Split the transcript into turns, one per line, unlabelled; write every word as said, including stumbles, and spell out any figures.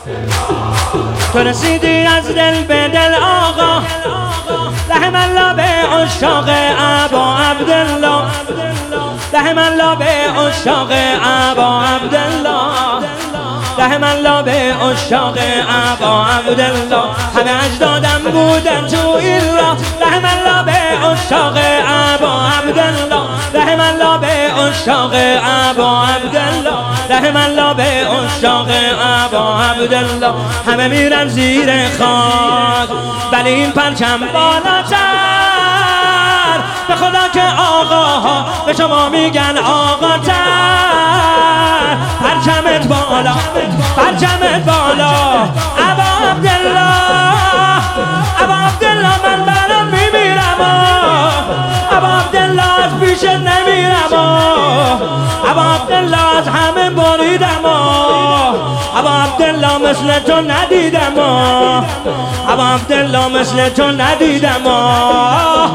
تو رسیدی از دل به دل آقا، رحم الله به عشاق ابا عبدالله، رحم الله به عشاق ابا عبدالله، رحم الله به عشاق ابا عبدالله. همه اجدادم بودن تو این راه، رحم الله به عشاق ابا عبدالله، رحم الله به عشاق ابا عبدالله، رحم الله به عشاق ابا عبدالله. همه میرن زیر خاک ولی این پرچم بالاتر، به خدا که آقاها به شما میگن آقا تر. پرچمت بالا، پرچمت بالا ابا عبدالله، ابا عبدالله من برام میمیرم، ابا عبدالله از پیشت نمیرم، ابا عبدالله از همه بریدم، ابا عبدالله مثل تو ندیدم، ابا عبدالله مثل تو ندیدم.